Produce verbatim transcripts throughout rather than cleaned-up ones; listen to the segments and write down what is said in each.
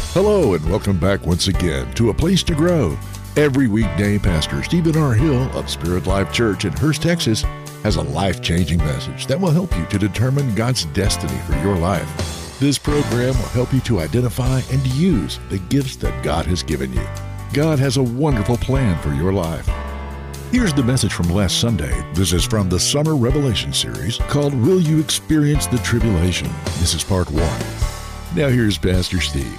Hello and welcome back once again to A Place to Grow. Every weekday, Pastor Stephen R. Hill of Spirit Life Church in Hurst, Texas, has a life-changing message that will help you to determine God's destiny for your life. This program will help you to identify and use the gifts that God has given you. God has a wonderful plan for your life. Here's the message from last Sunday. This is from the Summer Revelation series called Will You Experience the Tribulation? This is part one. Now here's Pastor Steve.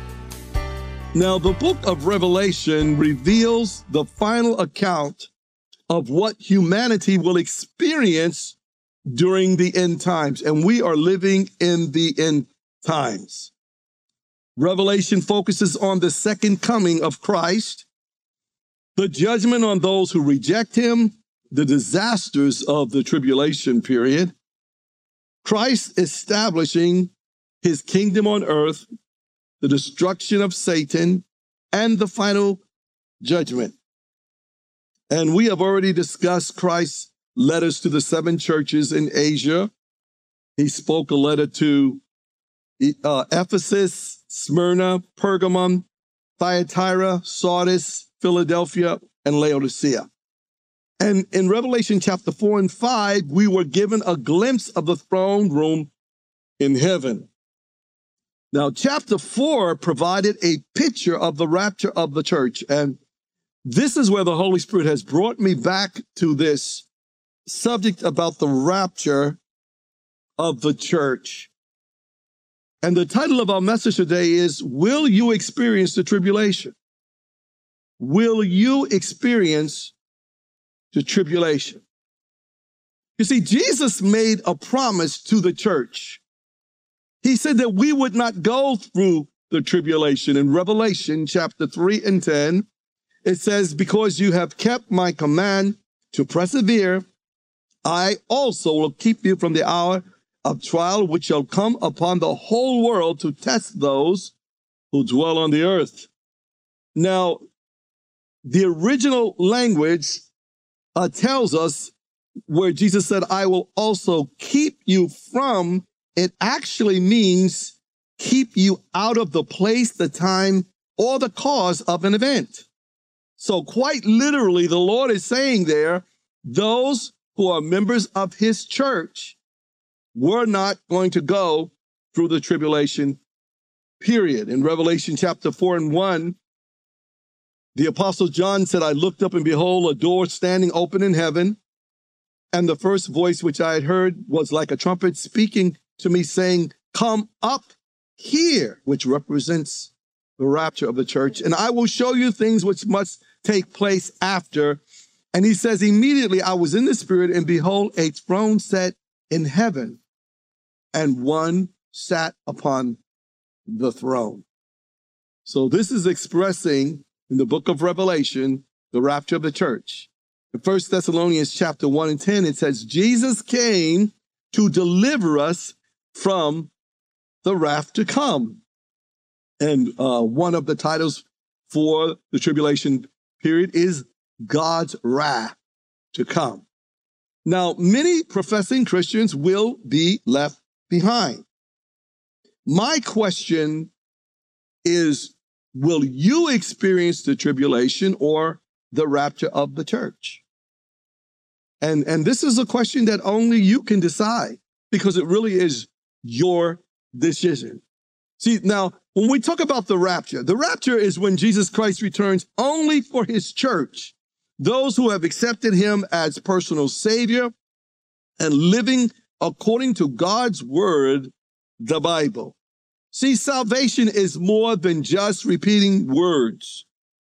Now, the book of Revelation reveals the final account of what humanity will experience during the end times, and we are living in the end times. Revelation focuses on the second coming of Christ, the judgment on those who reject him, the disasters of the tribulation period, Christ establishing his kingdom on earth, the destruction of Satan, and the final judgment. And we have already discussed Christ's letters to the seven churches in Asia. He spoke a letter to uh, Ephesus, Smyrna, Pergamum, Thyatira, Sardis, Philadelphia, and Laodicea. And in Revelation chapter four and five, we were given a glimpse of the throne room in heaven. Now, chapter four provided a picture of the rapture of the church. And this is where the Holy Spirit has brought me back to this subject about the rapture of the church. And the title of our message today is, Will You Experience the Tribulation? Will you experience the tribulation? You see, Jesus made a promise to the church. He said that we would not go through the tribulation. In Revelation chapter three and ten, it says, because you have kept my command to persevere, I also will keep you from the hour of trial which shall come upon the whole world to test those who dwell on the earth. Now, the original language uh, tells us where Jesus said, I will also keep you from, it actually means keep you out of the place, the time, or the cause of an event. So quite literally, the Lord is saying there, those who are members of his church were not going to go through the tribulation period. In Revelation chapter four and one, the Apostle John said, I looked up and behold, a door standing open in heaven. And the first voice which I had heard was like a trumpet speaking to me saying, come up here, which represents the rapture of the church. And I will show you things which must take place after. And he says, immediately I was in the spirit, and behold, a throne set in heaven, and one sat upon the throne. So this is expressing in the book of Revelation, the rapture of the church. In First Thessalonians chapter one and ten, it says, Jesus came to deliver us from the wrath to come. And uh, one of the titles for the tribulation period is God's wrath to come. Now, many professing Christians will be left behind. My question is, will you experience the tribulation or the rapture of the church? And, and this is a question that only you can decide, because it really is your decision. See, now, when we talk about the rapture, the rapture is when Jesus Christ returns only for his church, those who have accepted him as personal savior and living according to God's word, the Bible. See, salvation is more than just repeating words.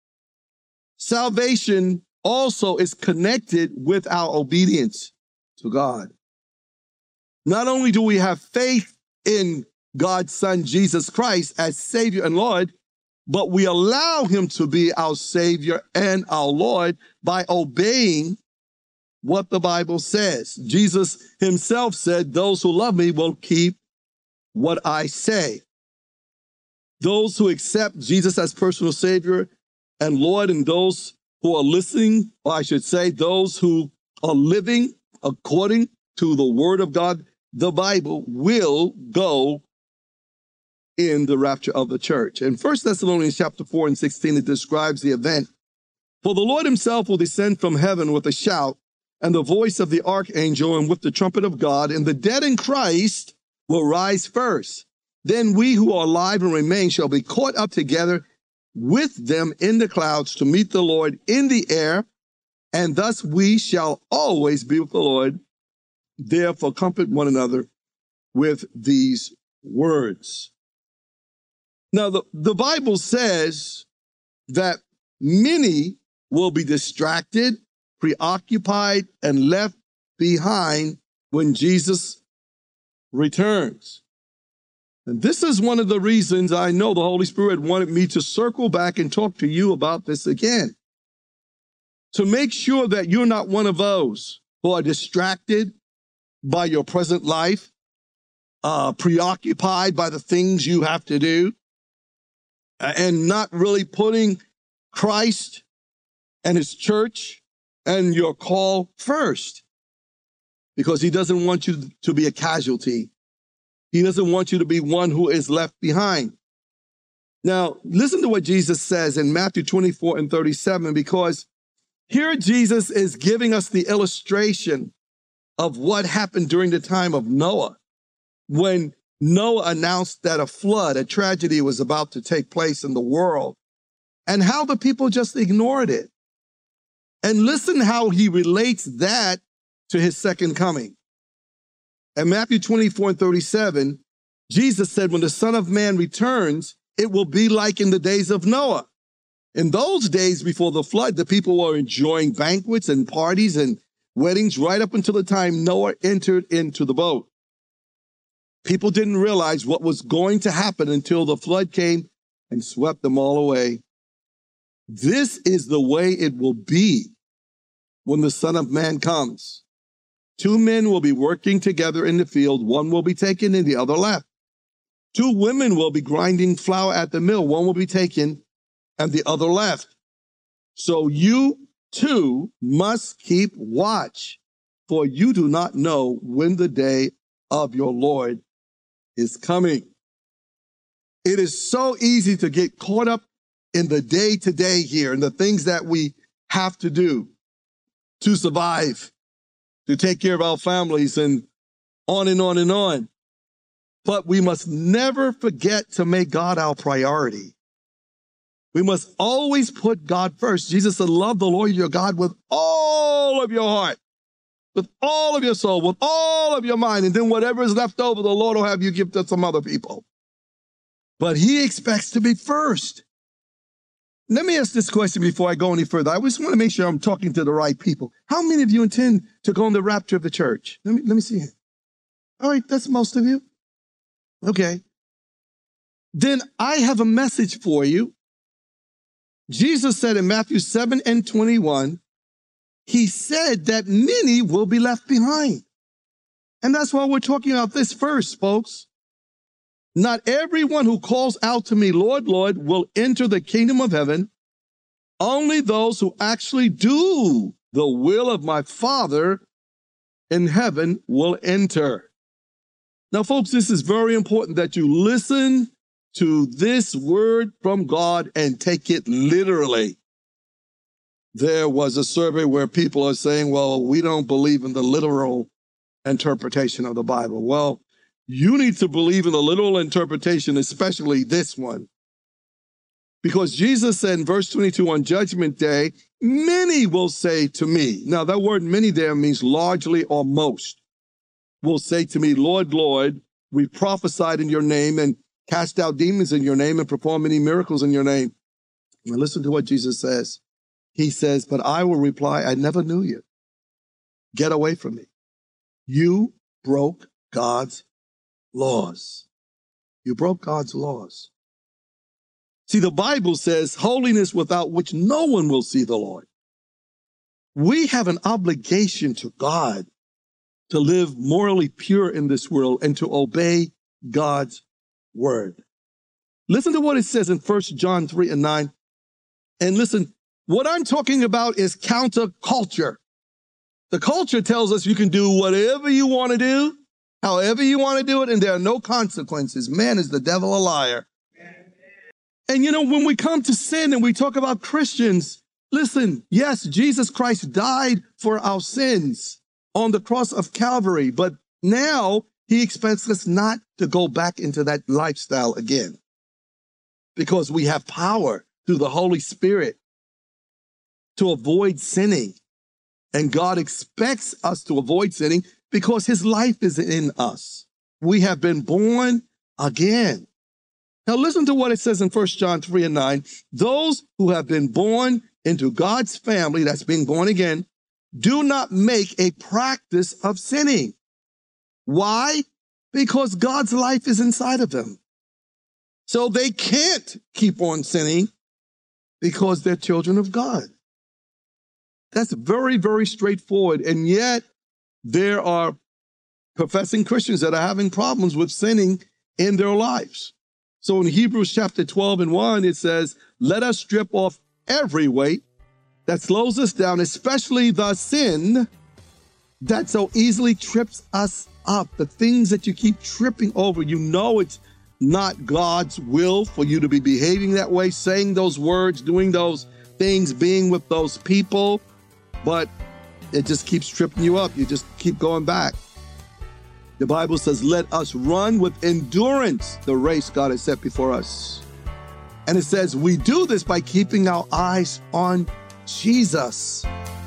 Salvation also is connected with our obedience to God. Not only do we have faith in God's Son, Jesus Christ, as Savior and Lord, but we allow him to be our Savior and our Lord by obeying what the Bible says. Jesus himself said, those who love me will keep what I say. Those who accept Jesus as personal Savior and Lord, and those who are listening, or I should say, those who are living according to the Word of God, the Bible, will go in the rapture of the church. In First Thessalonians chapter four and sixteen, it describes the event. For the Lord himself will descend from heaven with a shout and the voice of the archangel and with the trumpet of God, and the dead in Christ will rise first. Then we who are alive and remain shall be caught up together with them in the clouds to meet the Lord in the air, and thus we shall always be with the Lord. Therefore, comfort one another with these words. Now, the, the Bible says that many will be distracted, preoccupied, and left behind when Jesus returns. And this is one of the reasons I know the Holy Spirit wanted me to circle back and talk to you about this again. To make sure that you're not one of those who are distracted by your present life, uh, preoccupied by the things you have to do, and not really putting Christ and his church and your call first, because he doesn't want you to be a casualty. He doesn't want you to be one who is left behind. Now, listen to what Jesus says in Matthew twenty-four and thirty-seven, because here Jesus is giving us the illustration of what happened during the time of Noah, when Noah announced that a flood, a tragedy was about to take place in the world, and how the people just ignored it. And listen how he relates that to his second coming. In Matthew twenty-four and thirty-seven, Jesus said, when the Son of Man returns, it will be like in the days of Noah. In those days before the flood, the people were enjoying banquets and parties and weddings right up until the time Noah entered into the boat. People didn't realize what was going to happen until the flood came and swept them all away. This is the way it will be when the Son of Man comes. Two men will be working together in the field. One will be taken and the other left. Two women will be grinding flour at the mill. One will be taken and the other left. So you too must keep watch, for you do not know when the day of your Lord is coming. It is so easy to get caught up in the day-to-day here and the things that we have to do to survive, to take care of our families, and on and on and on. But we must never forget to make God our priority. We must always put God first. Jesus said, love the Lord your God with all of your heart, with all of your soul, with all of your mind. And then whatever is left over, the Lord will have you give to some other people. But he expects to be first. Let me ask this question before I go any further. I just want to make sure I'm talking to the right people. How many of you intend to go on the rapture of the church? Let me, let me see it. All right, that's most of you. Okay. Then I have a message for you. Jesus said in Matthew seven and twenty-one, he said that many will be left behind. And that's why we're talking about this first, folks. Not everyone who calls out to me, Lord, Lord, will enter the kingdom of heaven. Only those who actually do the will of my Father in heaven will enter. Now, folks, this is very important that you listen to this word from God and take it literally. There was a survey where people are saying, well, we don't believe in the literal interpretation of the Bible. Well, you need to believe in the literal interpretation, especially this one. Because Jesus said in verse twenty-two, on Judgment Day, many will say to me. Now, that word many there means largely or most. Will say to me, Lord, Lord, we prophesied in your name and cast out demons in your name and perform many miracles in your name. Now listen to what Jesus says. He says, but I will reply, I never knew you. Get away from me. You broke God's laws. You broke God's laws. See, the Bible says holiness without which no one will see the Lord. We have an obligation to God to live morally pure in this world and to obey God's word. Listen to what it says in First John three and nine. And listen, what I'm talking about is counterculture. The culture tells us you can do whatever you want to do, however you want to do it, and there are no consequences. Man, is the devil a liar. And you know, when we come to sin and we talk about Christians, listen, yes, Jesus Christ died for our sins on the cross of Calvary, but now he expects us not to go back into that lifestyle again, because we have power through the Holy Spirit to avoid sinning. And God expects us to avoid sinning because his life is in us. We have been born again. Now listen to what it says in First John three and nine. Those who have been born into God's family, that's being born again, do not make a practice of sinning. Why? Because God's life is inside of them. So they can't keep on sinning because they're children of God. That's very, very straightforward. And yet there are professing Christians that are having problems with sinning in their lives. So in Hebrews chapter twelve and one, it says, let us strip off every weight that slows us down, especially the sin that so easily trips us up. The things that you keep tripping over, you know it's not God's will for you to be behaving that way, saying those words, doing those things, being with those people, but it just keeps tripping you up. You just keep going back. The Bible says, let us run with endurance the race God has set before us. And it says we do this by keeping our eyes on Jesus.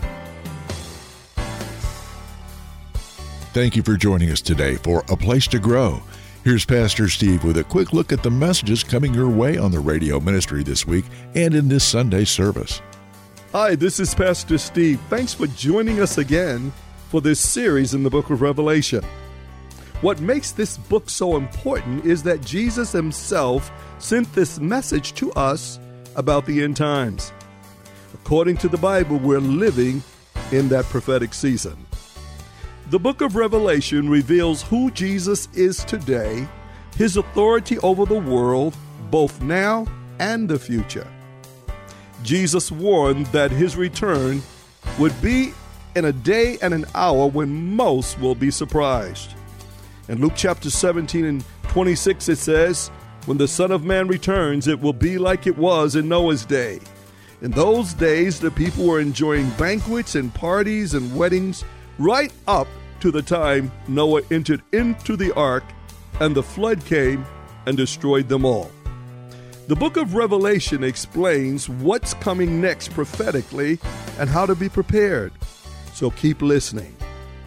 Thank you for joining us today for A Place to Grow. Here's Pastor Steve with a quick look at the messages coming your way on the radio ministry this week and in this Sunday service. Hi, this is Pastor Steve. Thanks for joining us again for this series in the book of Revelation. What makes this book so important is that Jesus himself sent this message to us about the end times. According to the Bible, we're living in that prophetic season. The book of Revelation reveals who Jesus is today, his authority over the world, both now and the future. Jesus warned that his return would be in a day and an hour when most will be surprised. In Luke chapter seventeen and twenty-six, it says, when the Son of Man returns, it will be like it was in Noah's day. In those days, the people were enjoying banquets and parties and weddings right up to the time Noah entered into the ark and the flood came and destroyed them all. The book of Revelation explains what's coming next prophetically and how to be prepared. So keep listening.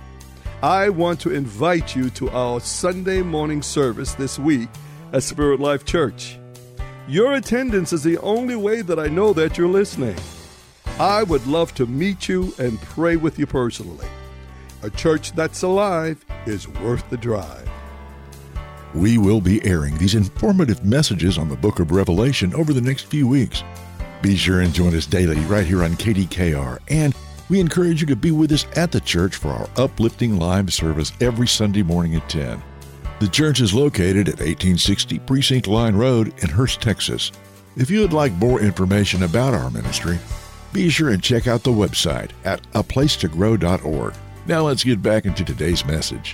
I want to invite you to our Sunday morning service this week at Spirit Life Church. Your attendance is the only way that I know that you're listening. I would love to meet you and pray with you personally. A church that's alive is worth the drive. We will be airing these informative messages on the book of Revelation over the next few weeks. Be sure and join us daily right here on K D K R, and we encourage you to be with us at the church for our uplifting live service every Sunday morning at ten. The church is located at eighteen sixty Precinct Line Road in Hurst, Texas. If you would like more information about our ministry, be sure and check out the website at a place to grow dot org. Now let's get back into today's message.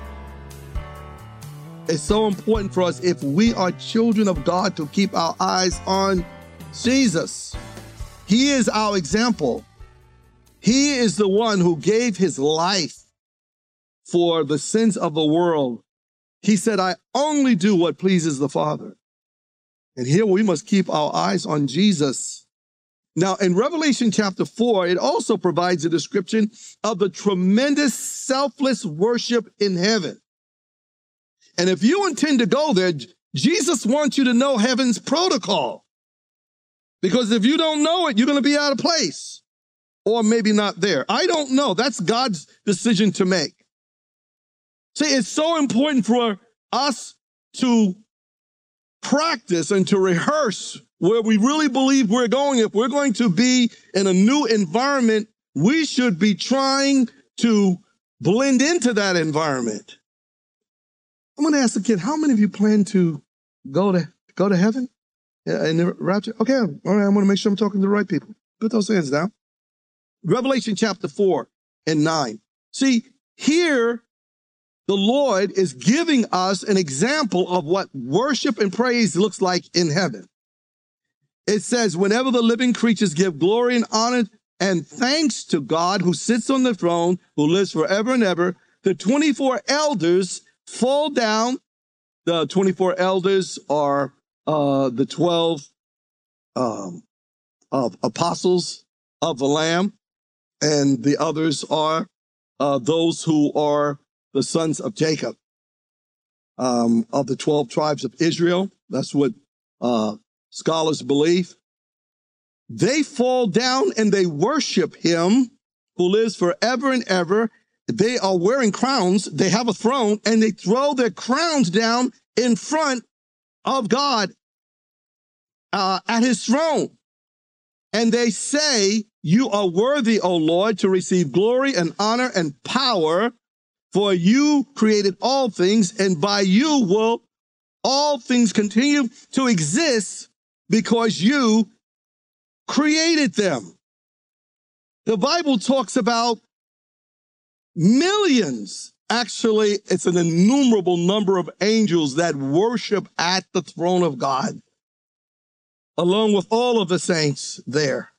It's so important for us, if we are children of God, to keep our eyes on Jesus. He is our example. He is the one who gave his life for the sins of the world. He said, I only do what pleases the Father. And here we must keep our eyes on Jesus. Now, in Revelation chapter four, it also provides a description of the tremendous selfless worship in heaven. And if you intend to go there, Jesus wants you to know heaven's protocol. Because if you don't know it, you're going to be out of place. Or maybe not there. I don't know. That's God's decision to make. See, it's so important for us to practice and to rehearse where we really believe we're going. If we're going to be in a new environment, we should be trying to blend into that environment. I'm going to ask the kid, how many of you plan to go to go to heaven in the rapture? Okay, all right, I want to make sure I'm talking to the right people. Put those hands down. Revelation chapter four and nine. See, here the Lord is giving us an example of what worship and praise looks like in heaven. It says, whenever the living creatures give glory and honor and thanks to God who sits on the throne, who lives forever and ever, the twenty-four elders fall down. The twenty-four elders are uh, the twelve um, of apostles of the Lamb, and the others are uh, those who are the sons of Jacob, um, of the twelve tribes of Israel. That's what uh, scholars believe. They fall down and they worship him who lives forever and ever. They are wearing crowns. They have a throne, and they throw their crowns down in front of God uh, at his throne. And they say, you are worthy, O Lord, to receive glory and honor and power, for you created all things, and by you will all things continue to exist because you created them. The Bible talks about millions. Actually, it's an innumerable number of angels that worship at the throne of God, along with all of the saints there.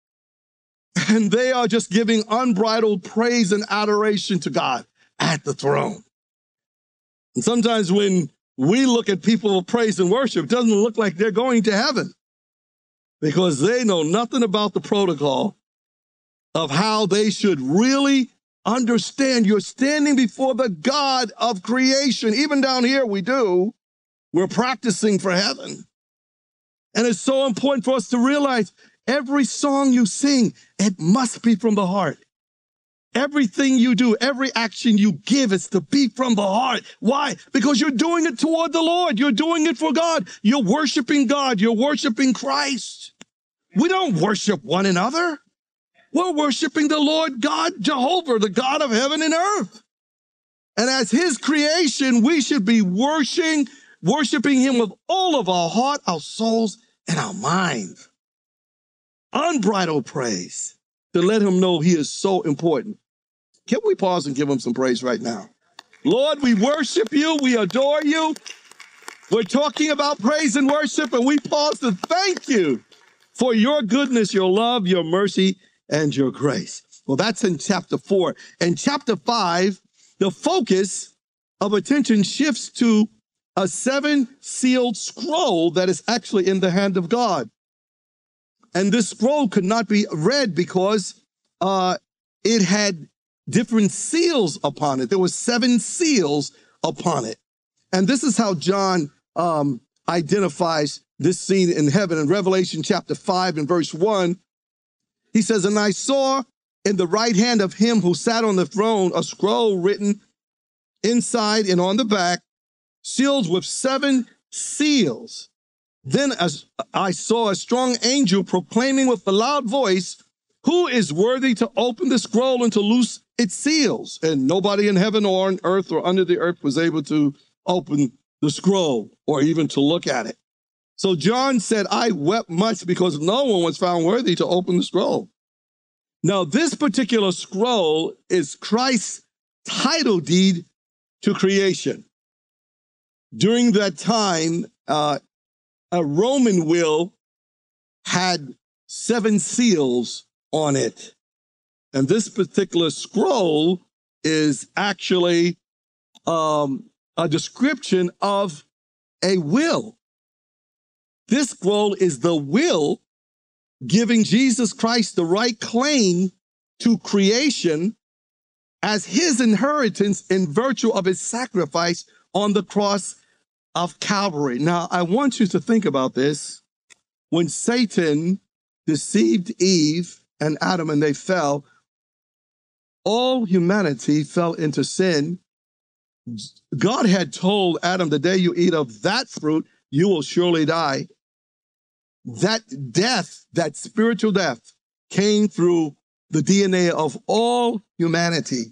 And they are just giving unbridled praise and adoration to God at the throne. And sometimes when we look at people of praise and worship, it doesn't look like they're going to heaven, because they know nothing about the protocol of how they should really understand. You're standing before the God of creation. Even down here, we do. We're practicing for heaven. And it's so important for us to realize every song you sing, it must be from the heart. Everything you do, every action you give is to be from the heart. Why? Because you're doing it toward the Lord. You're doing it for God. You're worshiping God. You're worshiping Christ. We don't worship one another. We're worshiping the Lord God, Jehovah, the God of heaven and earth. And as his creation, we should be worshiping, worshiping him with all of our heart, our souls, and our mind. Unbridled praise to let him know he is so important. Can we pause and give him some praise right now? Lord, we worship you. We adore you. We're talking about praise and worship, and we pause to thank you for your goodness, your love, your mercy, and your grace. Well, that's in chapter four. In chapter five, the focus of attention shifts to a seven-sealed scroll that is actually in the hand of God. And this scroll could not be read because uh, it had different seals upon it. There were seven seals upon it. And this is how John um, identifies this scene in heaven. In Revelation chapter five and verse one, he says, and I saw in the right hand of him who sat on the throne a scroll written inside and on the back, sealed with seven seals. Then as I saw a strong angel proclaiming with a loud voice, who is worthy to open the scroll and to loose its seals? And nobody in heaven or on earth or under the earth was able to open the scroll or even to look at it. So John said, I wept much because no one was found worthy to open the scroll. Now, this particular scroll is Christ's title deed to creation. During that time, uh, a Roman will had seven seals on it. And this particular scroll is actually um, a description of a will. This scroll is the will giving Jesus Christ the right claim to creation as his inheritance in virtue of his sacrifice on the cross of Calvary. Now, I want you to think about this. When Satan deceived Eve and Adam and they fell, all humanity fell into sin. God had told Adam, the day you eat of that fruit, you will surely die. That death, that spiritual death, came through the D N A of all humanity.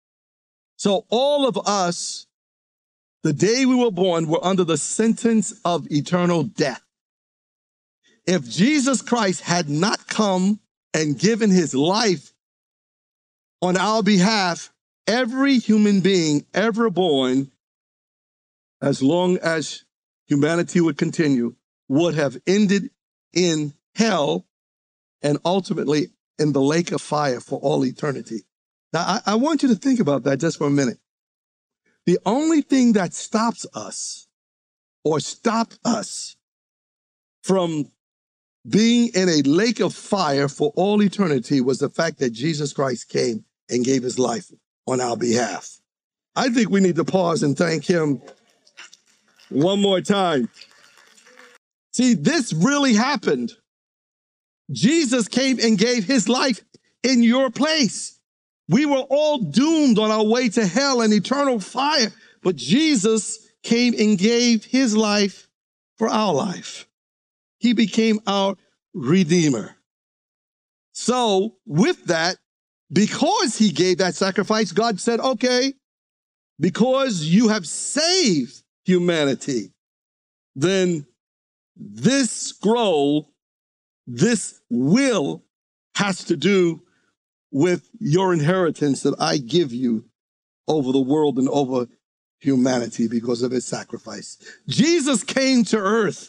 So all of us, the day we were born, were under the sentence of eternal death. If Jesus Christ had not come and given his life on our behalf, every human being ever born, as long as humanity would continue, would have ended in hell and ultimately in the lake of fire for all eternity. Now, I, I want you to think about that just for a minute. The only thing that stops us or stopped us from being in a lake of fire for all eternity was the fact that Jesus Christ came and gave his life on our behalf. I think we need to pause and thank him one more time. See, this really happened. Jesus came and gave his life in your place. We were all doomed on our way to hell and eternal fire, but Jesus came and gave his life for our life. He became our Redeemer. So with that, because he gave that sacrifice, God said, okay, because you have saved humanity, then this scroll, this will has to do with your inheritance that I give you over the world and over humanity because of his sacrifice. Jesus came to earth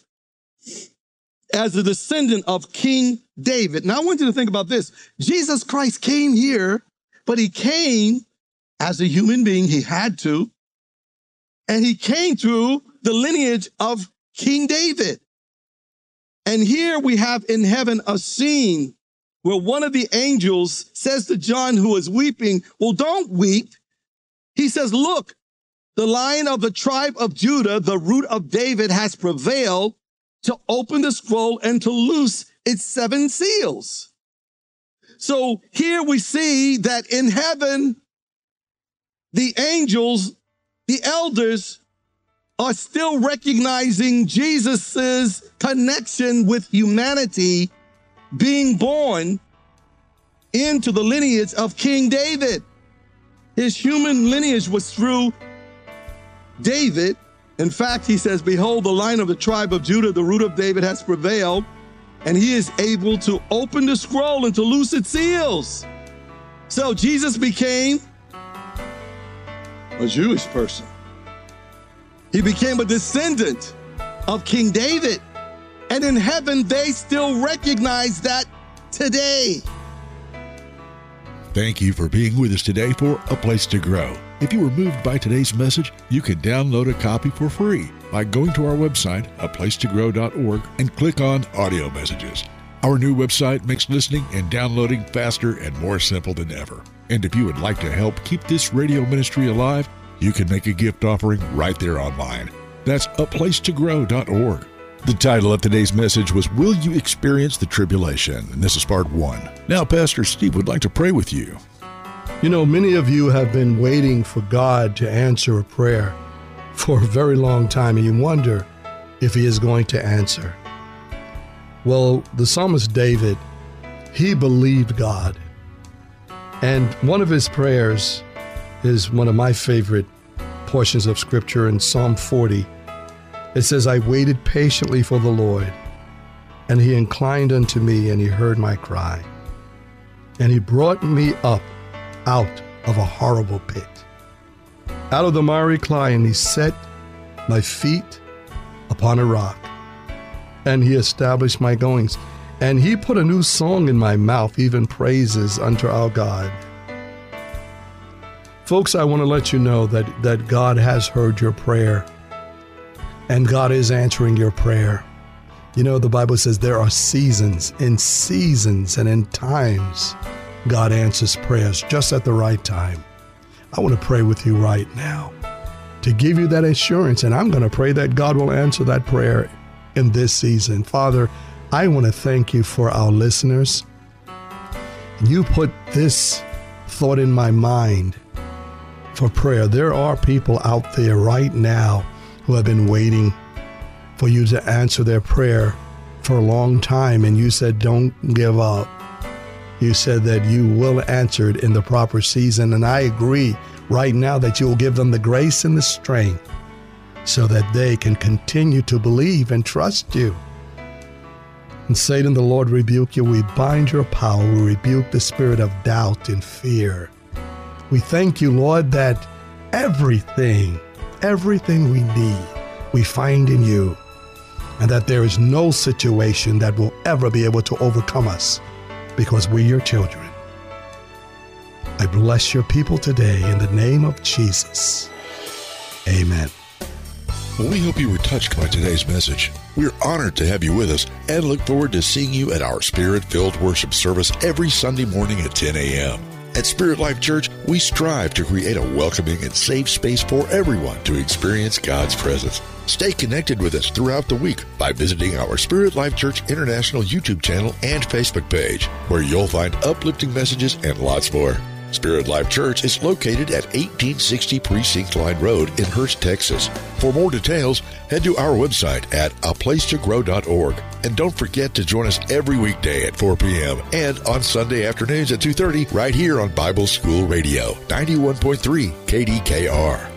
as a descendant of King David. Now I want you to think about this. Jesus Christ came here, but he came as a human being. He had to. And he came through the lineage of King David. And here we have in heaven a scene where one of the angels says to John, who is weeping, well, don't weep. He says, look, the Lion of the tribe of Judah, the root of David, has prevailed to open the scroll and to loose its seven seals. So here we see that in heaven, the angels, the elders, are still recognizing Jesus's connection with humanity, being born into the lineage of King David. His human lineage was through David. In fact, he says, behold, the Lion of the tribe of Judah, the root of David, has prevailed, and he is able to open the scroll and to loose its seals. So Jesus became a Jewish person. He became a descendant of King David. And in heaven, they still recognize that today. Thank you for being with us today for A Place to Grow. If you were moved by today's message, you can download a copy for free by going to our website, a place to grow dot org, and click on Audio Messages. Our new website makes listening and downloading faster and more simple than ever. And if you would like to help keep this radio ministry alive, you can make a gift offering right there online. That's a place to grow dot org. The title of today's message was, Will You Experience the Tribulation? And this is part one. Now, Pastor Steve would like to pray with you. You know, many of you have been waiting for God to answer a prayer for a very long time, and you wonder if he is going to answer. Well, the psalmist David, he believed God. And one of his prayers is one of my favorite portions of Scripture in Psalm forty. It says, I waited patiently for the Lord, and he inclined unto me, and he heard my cry. And he brought me up out of a horrible pit, out of the miry clay, and he set my feet upon a rock, and he established my goings. And he put a new song in my mouth, even praises unto our God. Folks, I want to let you know that, that God has heard your prayer, and God is answering your prayer. You know, the Bible says there are seasons, in seasons and in times, God answers prayers just at the right time. I want to pray with you right now to give you that assurance, and I'm going to pray that God will answer that prayer in this season. Father, I want to thank you for our listeners. You put this thought in my mind for prayer. There are people out there right now who have been waiting for you to answer their prayer for a long time, and you said, don't give up. You said that you will answer it in the proper season, and I agree right now that you will give them the grace and the strength so that they can continue to believe and trust you. And Satan, the Lord rebuke you. We bind your power. We rebuke the spirit of doubt and fear. We thank you, Lord, that everything, everything we need, we find in you, and that there is no situation that will ever be able to overcome us because we're your children. I bless your people today in the name of Jesus. Amen. Well, we hope you were touched by today's message. We're honored to have you with us and look forward to seeing you at our Spirit-filled worship service every Sunday morning at ten a.m. At Spirit Life Church, we strive to create a welcoming and safe space for everyone to experience God's presence. Stay connected with us throughout the week by visiting our Spirit Life Church International YouTube channel and Facebook page, where you'll find uplifting messages and lots more. Spirit Life Church is located at eighteen sixty Precinct Line Road in Hurst, Texas. For more details, head to our website at a place to grow dot org. And don't forget to join us every weekday at four p.m. and on Sunday afternoons at two thirty right here on Bible School Radio, ninety-one point three K D K R.